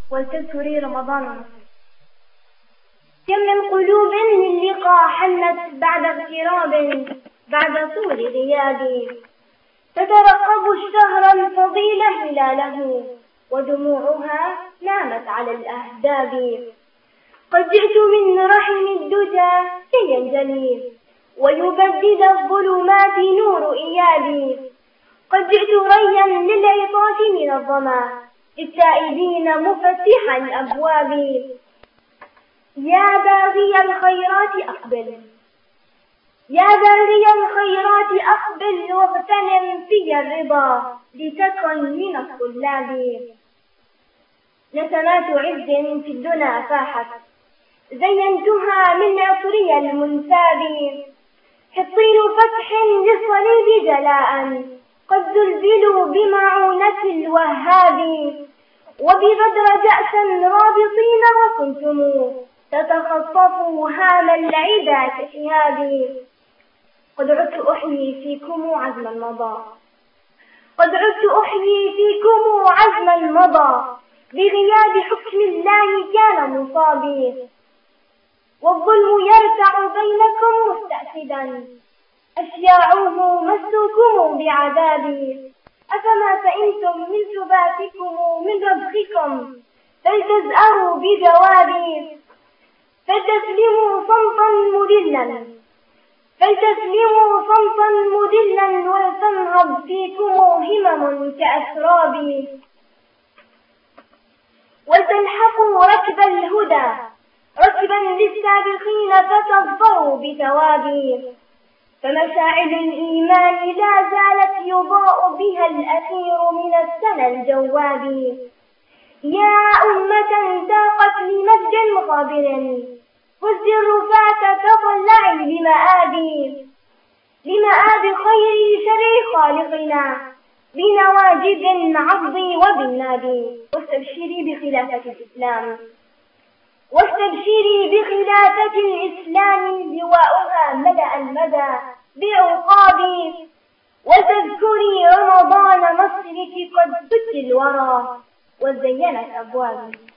ولتذكري رمضان. كم من قلوب للقاء حنت بعد اغتراب، بعد طول غياب، تترقب الشهر الفضيل هلاله، ودموعها نامت على الأهداب. قد جئت من رحم الدجى كي ينجلي ويبدد الظلمات نور إيابي. قد جئت ريا للعطاش من الظما، للتائبين مفتحا الأبواب. يا باغي الخيرات أقبل، يا باغي الخيرات أقبل واغتنم في الرضا، لتكن من الطلاب. نسمات عز في الدنا فاحت، زينتها من عطري المنساب. حطين فتح للصليب جلاء، قد زلزلوا بمعونة الوهاب. وبغدر جأسا رابطين وكنتم تتخطفوا هام العدا كشهاب. قد عدت أحيي فيكم عزما مضى، قد عدت أحيي فيكم عزما مضى، بغياب حكم الله كان مصابي. والظلم يرتع بينكم مستأسدا، أشياعه مسوكم بعذابي. أفما فإنتم من ثباتكم من رزقكم، فلتزأروا بجوابي. فلتسلموا صمتا مذلا، فلتسلموا صمتا مذلا، ولتنهض فيكم همم كأسراب. ولتلحقوا ركب الهدى ركبا للسابقين، فتظفروا بثوابي. فمشاعل الإيمان لا زالت يضاء بها الأخير من السنى الجواب. يا أمة ساقت لمجد مغابر، هز الرفاة تطلعي لمآب خير شر خالقنا، بنواجذ العض وبالناب. واستبشري بخلافة الإسلام، واستبشري بخلافة الإسلام، لواؤها ملأ المدى بعقاب. وتذكري رمضان مصرك قد ست الورى، وزينت أبوابي.